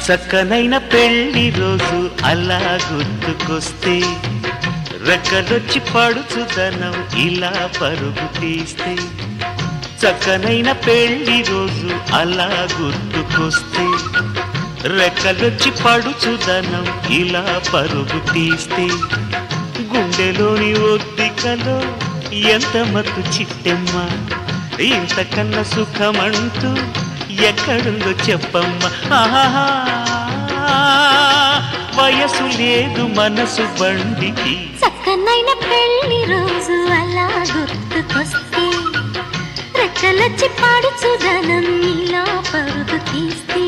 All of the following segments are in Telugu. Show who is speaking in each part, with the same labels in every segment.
Speaker 1: చక్కనైన పెళ్లి రోజు అలా గుర్తుకొస్తే రెక్కలొచ్చి పడుచుదనం ఇలా పరుగు తీస్తే చక్కనైన పెళ్లి రోజు అలా గుర్తుకొస్తే రెక్కలొచ్చి పడుచుదనం ఇలా పరుగు తీస్తే గుండెలోని ఒద్దికలో ఎంత మత్తు చిట్టెమ్మ ఇంతకన్నా సుఖమంటూ ఎక్కడుందో చెప్పమ్మ ఆహా వయసు లేదు మనసు బండికి
Speaker 2: చక్కనైన పెళ్లి రోజు అలా గుర్తుకొస్తే రెక్కలొచ్చి పాడుచుదనం ఇలా పరుగు తీస్తే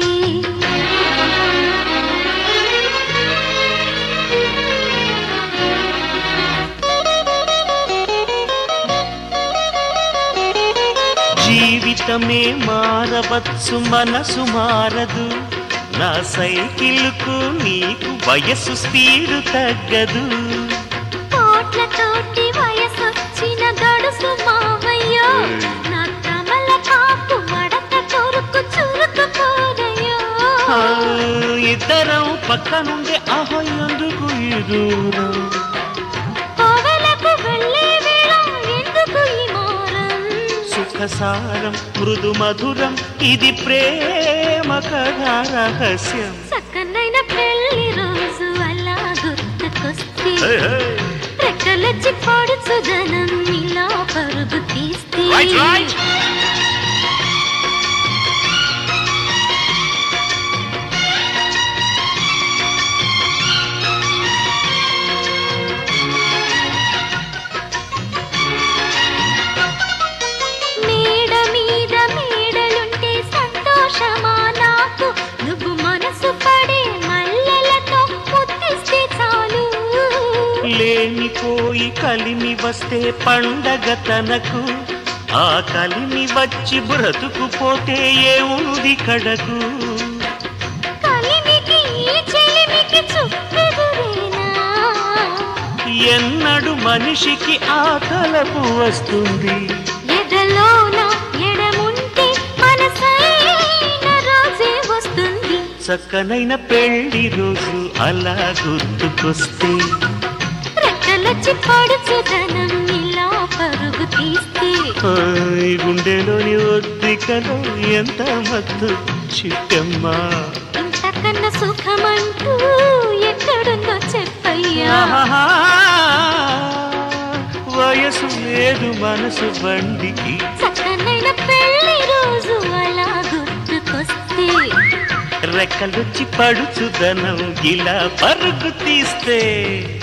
Speaker 1: జీవితమే మారవచ్చు మనసు మారదు నా సైకిల్కు నీకు వయసు స్పీడు తగ్గదు
Speaker 2: కోట్లతోటి వయసొచ్చిన గడుసు మావయ్యో నా కమల కాపు మడత కొరుకు చురుకుపోరయ్యో
Speaker 1: ఇద్దరం పక్క నుండి ఆహో ఎందుకు ఈ దూరం
Speaker 2: కోవెలకు వెళ్ళే వేళ ఎందుకు ఈ మారం
Speaker 1: సుఖసారం మృదు మధురం ఇది ప్రేమ కథా రహస్యం
Speaker 2: చక్కనైన పెళ్లి రోజు అలా గుర్తుకొస్తే రెక్కలొచ్చి పొడుచుదనం ఇలా పరుగు తీస్తే
Speaker 1: లేనిపోయి కలిమి వస్తే పండగ తనకు ఆ కలిమి వచ్చి బ్రతుకుపోతే ఏముంది కడకు ఎన్నడు మనిషికి ఆ తలపు వస్తుంది
Speaker 2: ఎదలోన ఎడముంటే మనసైన రోజే వస్తుంది
Speaker 1: చక్కనైన పెళ్లి రోజు అలా గుర్తుకొస్తే
Speaker 2: రెక్కలొచ్చి పడుచుదనం ఇలా పరుగు తీస్తే
Speaker 1: గుండెలోని ఒద్దికలో ఎంత మత్తు చిట్టమ్మ
Speaker 2: ఇంతకన్నా సుఖమంటూ ఎక్కడుందో చెప్పయ్యా
Speaker 1: వయసు లేదు మనసు బండికి
Speaker 2: చక్కనైన పెళ్లి రోజు అలా గుర్తుకొస్తే
Speaker 1: రెక్కలొచ్చి పడుచుదనం ఇలా పరుగు తీస్తే